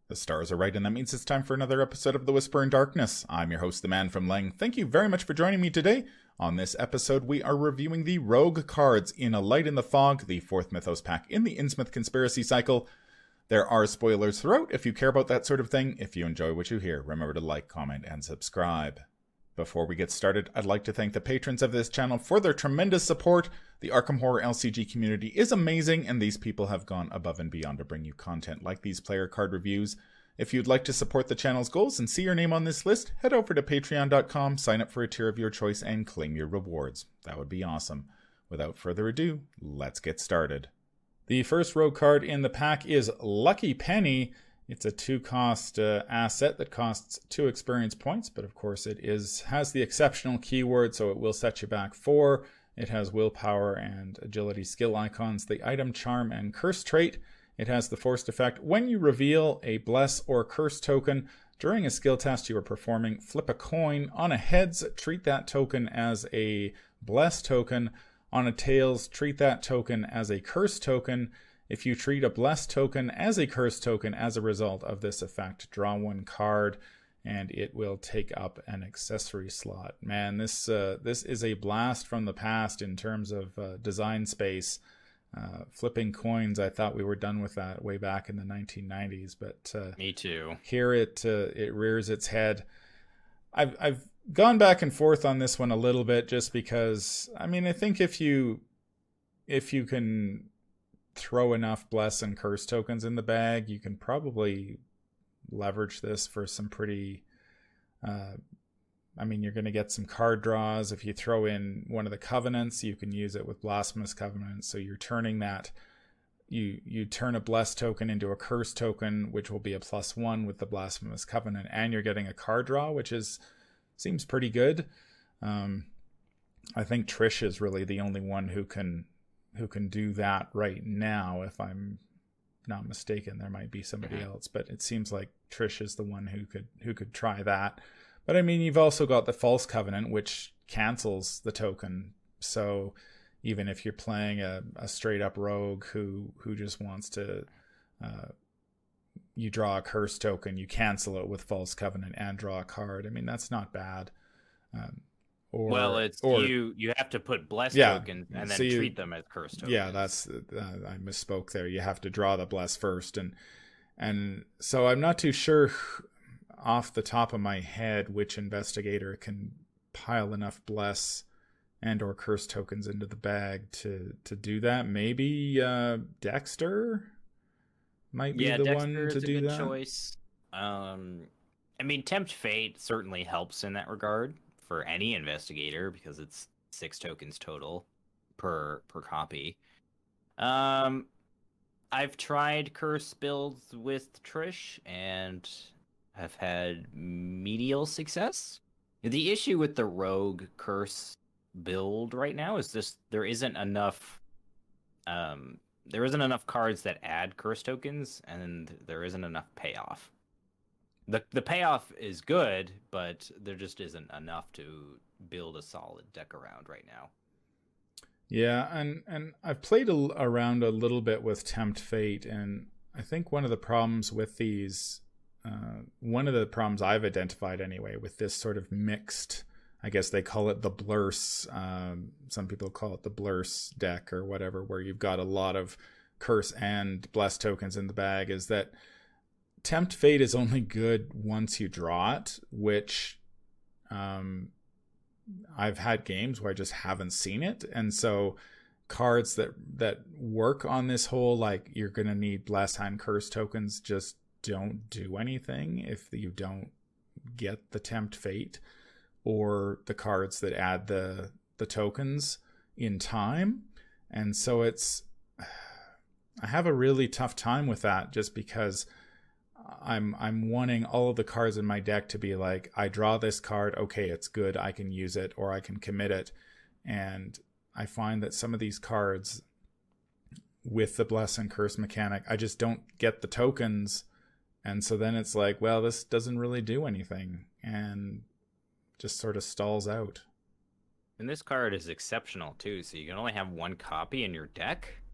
The stars are right, and that means it's time for another episode of The Whisper in Darkness. I'm your host, the Man from Leng. Thank you very much for joining me today. On this episode, we are reviewing the Rogue cards in A Light in the Fog, the 4th Mythos pack in the Innsmouth Conspiracy Cycle. There are spoilers throughout if you care about that sort of thing. If you enjoy what you hear, remember to like, comment, and subscribe. Before we get started, I'd like to thank the patrons of this channel for their tremendous support. The Arkham Horror LCG community is amazing, and these people have gone above and beyond to bring you content like these player card reviews. If you'd like to support the channel's goals and see your name on this list, head over to patreon.com, sign up for a tier of your choice, and claim your rewards. That would be awesome. Without further ado, let's get started. The first rogue card in the pack is Lucky Penny. It's a 2-cost asset that costs 2 experience points, but of course it has the exceptional keyword, so it will set you back 4. It has willpower and agility skill icons, the item, charm, and curse trait. It has the forced effect. When you reveal a bless or curse token during a skill test you are performing, flip a coin. On a heads, treat that token as a bless token. On a tails, treat that token as a curse token. If you treat a blessed token as a curse token as a result of this effect, draw 1 card, and it will take up an accessory slot. Man, this is a blast from the past in terms of design space. Flipping coins, I thought we were done with that way back in the 1990s, but me too. Here it rears its head. I've gone back and forth on this one a little bit, just because I think if you can throw enough bless and curse tokens in the bag, you can probably leverage this for some pretty you're going to get some card draws. If you throw in one of the covenants, you can use it with Blasphemous Covenant, so you're turning that, you turn a blessed token into a curse token, which will be a +1 with the Blasphemous Covenant, and you're getting a card draw, which seems pretty good. I think Trish is really the only one who can do that right now. If I'm not mistaken, there might be somebody else, but it seems like Trish is the one who could try that. But you've also got the False Covenant, which cancels the token. So even if you're playing a straight up rogue who just wants to, you draw a curse token, you cancel it with False Covenant and draw a card. That's not bad. You have to put bless tokens and then treat them as curse tokens. Yeah, that's I misspoke there. You have to draw the bless first, and so I'm not too sure off the top of my head which investigator can pile enough bless and or curse tokens into the bag to do that. Maybe Dexter might be the one to do that. Choice. Tempt Fate certainly helps in that regard for any investigator, because it's 6 tokens total per copy. I've tried curse builds with Trish and have had medial success. The issue with the rogue curse build right now is there isn't enough cards that add curse tokens, and there isn't enough payoff. The payoff is good, but there just isn't enough to build a solid deck around right now. Yeah, and I've played around a little bit with Tempt Fate, and I think one of the problems with these, one of the problems I've identified anyway with this sort of mixed, I guess they call it the blurse, some people call it the blurse deck or whatever, where you've got a lot of curse and bless tokens in the bag, is that Tempt Fate is only good once you draw it, which I've had games where I just haven't seen it. And so cards that work on this whole, like, you're going to need bless and curse tokens, just don't do anything if you don't get the Tempt Fate or the cards that add the tokens in time. And so I have a really tough time with that, just because I'm wanting all of the cards in my deck to be like, I draw this card, okay, it's good, I can use it, or I can commit it. And I find that some of these cards with the bless and curse mechanic, I just don't get the tokens, and so then it's like, well, this doesn't really do anything, and just sort of stalls out. And this card is exceptional too, so you can only have 1 copy in your deck.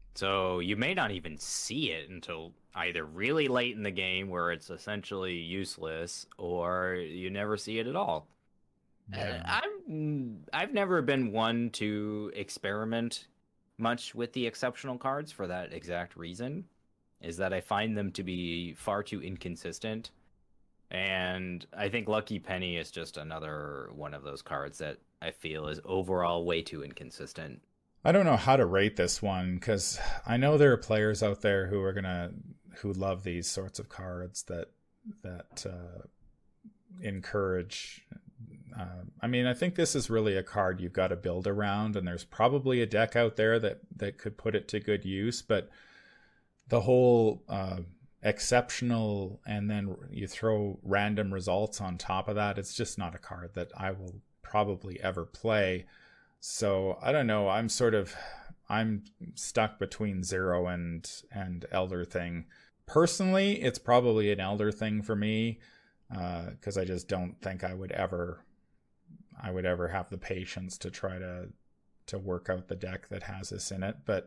So you may not even see it until either really late in the game where it's essentially useless, or you never see it at all. Yeah. I've never been one to experiment much with the exceptional cards for that exact reason, is that I find them to be far too inconsistent. And I think Lucky Penny is just another one of those cards that I feel is overall way too inconsistent. I don't know how to rate this one because I know there are players out there who love these sorts of cards that encourage. I mean, I think this is really a card you've got to build around, and there's probably a deck out there that could put it to good use. But the whole exceptional, and then you throw random results on top of that, it's just not a card that I will probably ever play. So I don't know. I'm stuck between Zero and Elder Thing. Personally, it's probably an Elder Thing for me because I just don't think I would ever have the patience to try to work out the deck that has this in it. But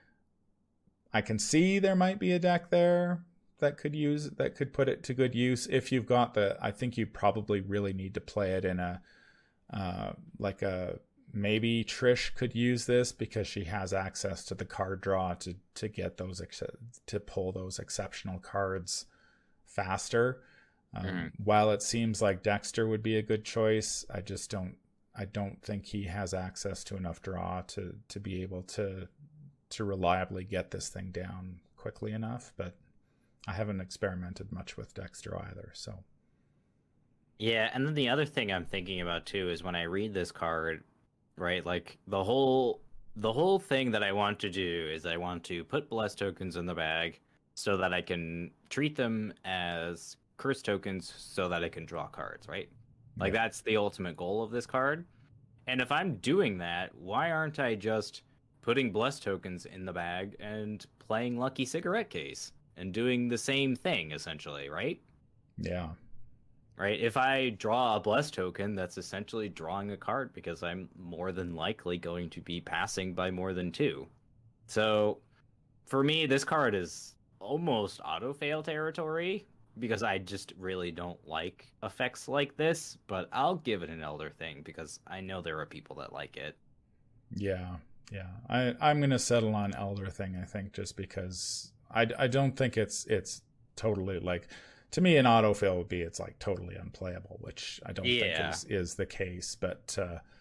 I can see there might be a deck there that could put it to good use if you've got I think you probably really need to play it in a like a. Maybe Trish could use this because she has access to the card draw to get those to pull those exceptional cards faster. While it seems like Dexter would be a good choice, I don't think he has access to enough draw to be able to reliably get this thing down quickly enough. But I haven't experimented much with Dexter either, so. Yeah, and then the other thing I'm thinking about too is when I read this card, right? Like the whole thing that I want to do is I want to put bless tokens in the bag so that I can treat them as curse tokens so that I can draw cards, right? Like that's the ultimate goal of this card. And if I'm doing that, why aren't I just putting bless tokens in the bag and playing Lucky Cigarette Case and doing the same thing essentially, right? Yeah. Right? If I draw a bless token, that's essentially drawing a card because I'm more than likely going to be passing by more than 2. So for me, this card is almost auto-fail territory because I just really don't like effects like this, but I'll give it an Elder Thing because I know there are people that like it. Yeah. I'm going to settle on Elder Thing, I think, just because I don't think it's totally like... To me, an autofill would be it's like totally unplayable, which I don't think is the case. But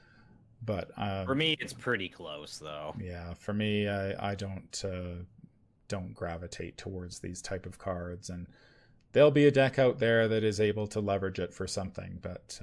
for me, it's pretty close, though. Yeah, for me, I don't gravitate towards these type of cards, and there'll be a deck out there that is able to leverage it for something. But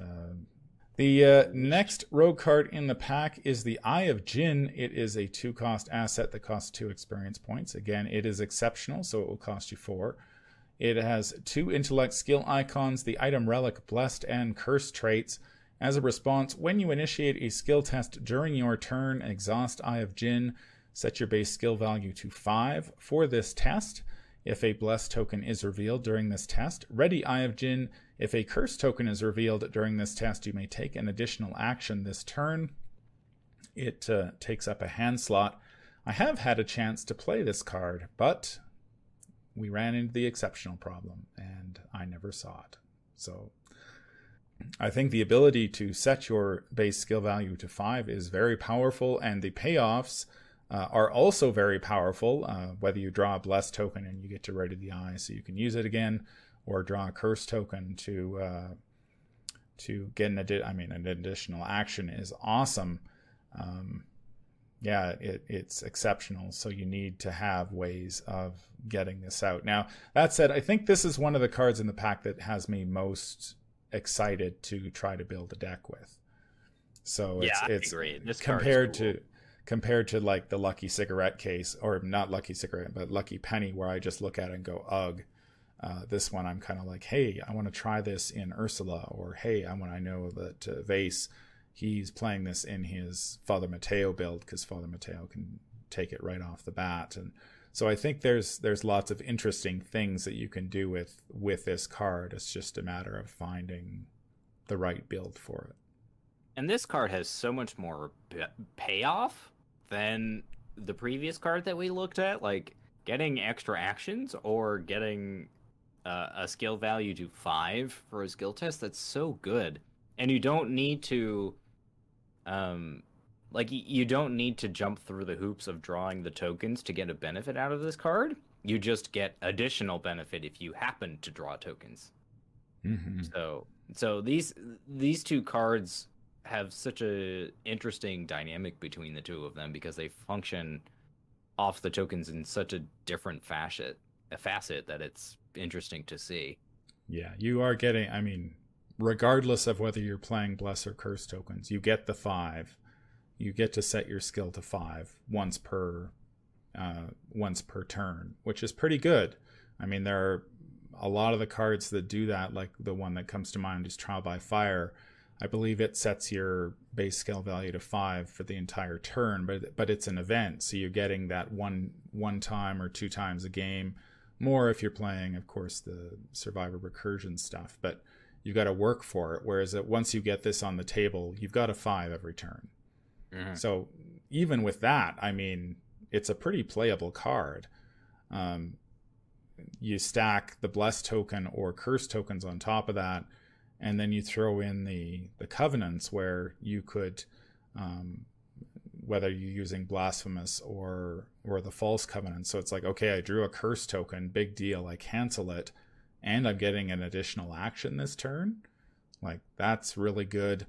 the next rogue card in the pack is the Eye of Jinn. It is a 2-cost asset that costs 2 experience points. Again, it is exceptional, so it will cost you 4. It has 2 intellect skill icons, the item relic, blessed, and cursed traits. As a response, when you initiate a skill test during your turn, exhaust Eye of Jinn, set your base skill value to 5. For this test, if a blessed token is revealed during this test, ready Eye of Jinn. If a cursed token is revealed during this test, you may take an additional action this turn. It takes up a hand slot. I have had a chance to play this card, but we ran into the exceptional problem, and I never saw it. So I think the ability to set your base skill value to 5 is very powerful, and the payoffs are also very powerful, whether you draw a blessed token and you get to ready the eye so you can use it again, or draw a cursed token to get an additional action is awesome. Yeah, it's exceptional, so you need to have ways of getting this out. Now, that said, I think this is one of the cards in the pack that has me most excited to try to build a deck with. So it's compared to like the Lucky Cigarette Case, or not Lucky Cigarette, but Lucky Penny, where I just look at it and go, ugh. This one I'm kind of like, hey, I want to try this in Ursula, or hey, I know that Vase, he's playing this in his Father Mateo build because Father Mateo can take it right off the bat. And so I think there's lots of interesting things that you can do with this card. It's just a matter of finding the right build for it. And this card has so much more payoff than the previous card that we looked at, like getting extra actions or getting a skill value to 5 for a skill test, that's so good. And you don't need to, you don't need to jump through the hoops of drawing the tokens to get a benefit out of this card. You just get additional benefit if you happen to draw tokens. Mm-hmm. So these two cards have such a interesting dynamic between the two of them because they function off the tokens in such a different facet that it's interesting to see. Yeah, you are getting, I mean, regardless of whether you're playing Bless or Curse tokens, you get the 5. You get to set your skill to 5 once per turn, which is pretty good. I mean, there are a lot of the cards that do that, like the one that comes to mind is Trial by Fire. I believe it sets your base skill value to 5 for the entire turn, but it's an event, so you're getting that one time or 2 times a game. More if you're playing, of course, the Survivor Recursion stuff, but you've got to work for it. Whereas once you get this on the table, you've got a 5 every turn. Mm-hmm. So even with that, I mean, it's a pretty playable card. You stack the Bless token or Curse tokens on top of that, and then you throw in the Covenants where you could, whether you're using Blasphemous or the False Covenant. So it's like, okay, I drew a Curse token, big deal, I cancel it, and I'm getting an additional action this turn. Like, that's really good.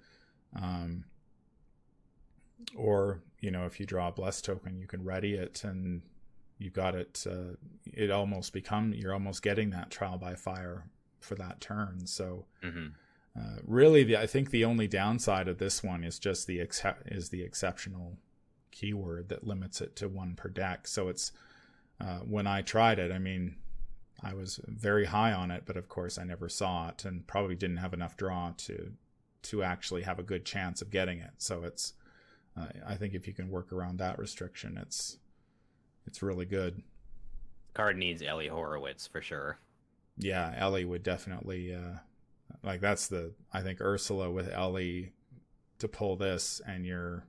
Or, you know, if you draw a Bless token, you can ready it and you got it. You're almost getting that Trial by Fire for that turn. So really, I think the only downside of this one is just the exceptional keyword that limits it to 1 per deck. So it's when I tried it, I mean, I was very high on it, but of course I never saw it and probably didn't have enough draw to actually have a good chance of getting it. So it's I think if you can work around that restriction, it's really good. Card needs Ellie Horowitz for sure. Yeah, Ellie would definitely like that's I think Ursula with Ellie to pull this, and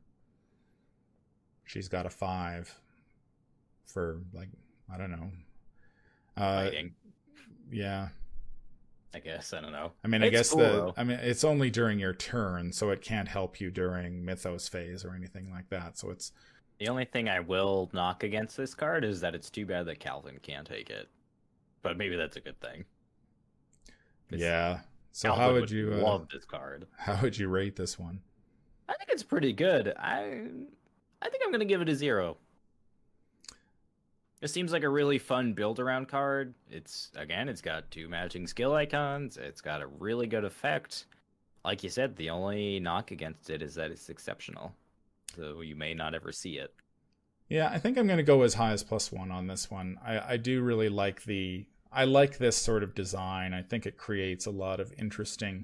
she's got a 5 for, like, I don't know. Fighting. Yeah. I guess, I don't know. I mean, I guess cool, it's only during your turn, so it can't help you during Mythos phase or anything like that. So it's the only thing I will knock against this card is that it's too bad that Calvin can't take it. But maybe that's a good thing. Yeah. So Calvin how would you love this card? How would you rate this one? I think it's pretty good. I think I'm gonna give it a 0. It seems like a really fun build-around card. It's got 2 matching skill icons. It's got a really good effect. Like you said, the only knock against it is that it's exceptional. So you may not ever see it. Yeah, I think I'm going to go as high as +1 on this one. I do really like I like this sort of design. I think it creates a lot of interesting,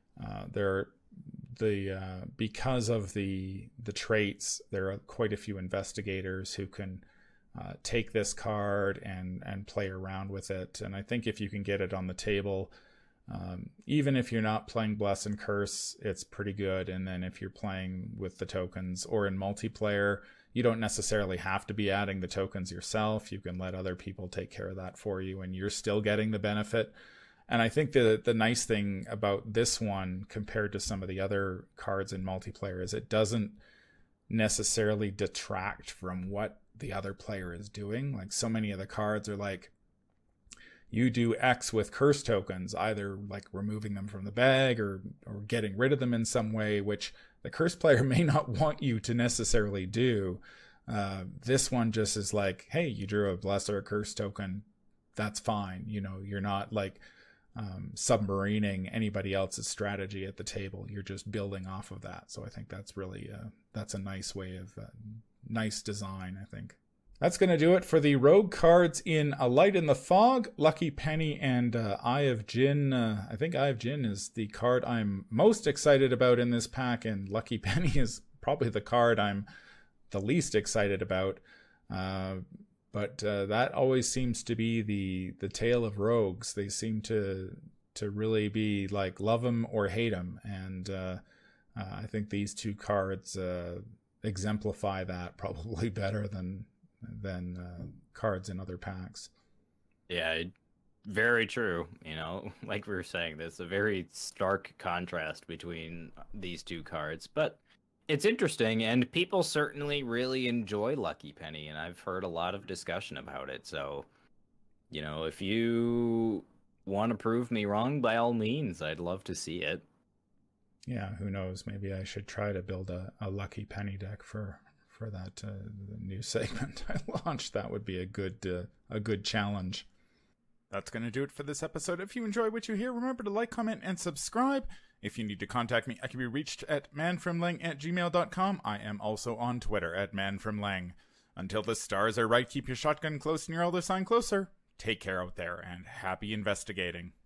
because of the traits, there are quite a few investigators who can take this card and play around with it. And I think if you can get it on the table, even if you're not playing Bless and Curse, it's pretty good. And then if you're playing with the tokens or in multiplayer, you don't necessarily have to be adding the tokens yourself. You can let other people take care of that for you, and you're still getting the benefit. And I think the nice thing about this one compared to some of the other cards in multiplayer is it doesn't necessarily detract from what the other player is doing. Like, so many of the cards are like, you do X with Curse tokens, either like removing them from the bag or getting rid of them in some way, which the Curse player may not want you to necessarily do. This one just is like, hey, you drew a Bless or a Curse token, that's fine. You know, you're not like submarining anybody else's strategy at the table. You're just building off of that. So I think that's really that's a nice way of nice design, I think. That's going to do it for the rogue cards in A Light in the Fog, Lucky Penny, and Eye of Jinn. I think Eye of Jinn is the card I'm most excited about in this pack, and Lucky Penny is probably the card I'm the least excited about. But that always seems to be the tale of rogues. They seem to really be like love them or hate them, and I think these two cards exemplify that probably better than cards in other packs. Yeah, very true. You know, like we were saying, there's a very stark contrast between these two cards, but it's interesting, and people certainly really enjoy Lucky Penny, and I've heard a lot of discussion about it. So, you know, if you want to prove me wrong, by all means, I'd love to see it. Yeah, who knows? Maybe I should try to build a Lucky Penny deck for that new segment I launched. That would be a good challenge. That's going to do it for this episode. If you enjoy what you hear, remember to like, comment, and subscribe. If you need to contact me, I can be reached at manfromlang@gmail.com. I am also on Twitter at manfromlang. Until the stars are right, keep your shotgun close and your elder sign closer. Take care out there, and happy investigating.